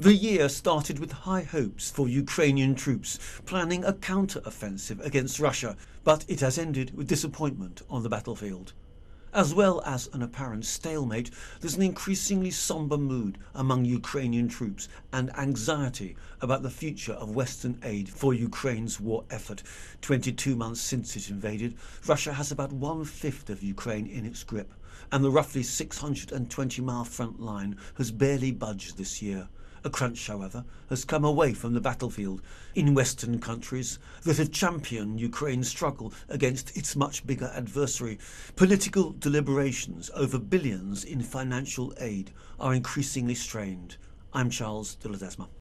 The year started with high hopes for Ukrainian troops planning a counter-offensive against Russia, but it has ended with disappointment on the battlefield. As well as an apparent stalemate, there's an increasingly sombre mood among Ukrainian troops and anxiety about the future of Western aid for Ukraine's war effort. 22 months since it invaded, Russia has about 1/5 of Ukraine in its grip, and the roughly 620-mile front line has barely budged this year. A crunch, however, has come away from the battlefield in Western countries that have championed Ukraine's struggle against its much bigger adversary. Political deliberations over billions in financial aid are increasingly strained. I'm Charles de Ledesma.